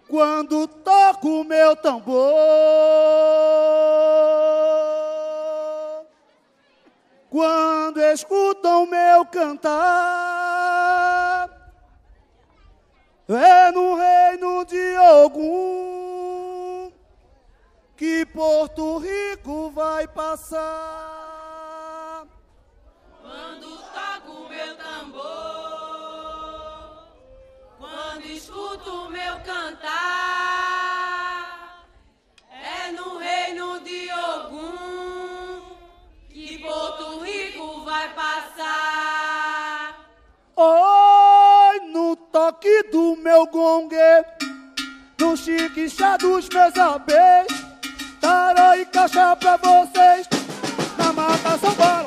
Quando toco meu tambor, quando escutam meu cantar, é no reino de Ogum que Porto Rico vai passar. Quando toco meu tambor, quando escuto meu cantar, é no reino de Ogum que Porto Rico vai passar. Oi, no toque do meu gongue, no chiquixá dos meus abês, tarô e caixa pra vocês, na mata sambora.